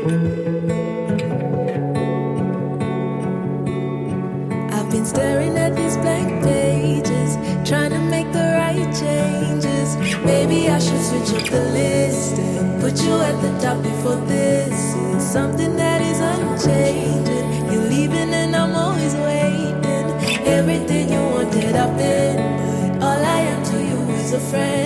I've been staring at these blank pages, trying to make the right changes. Maybe I should switch up the list and put you at the top before this is something that is unchanging. You're leaving and I'm always waiting. Everything you wanted I've been, but all I am to you is a friend.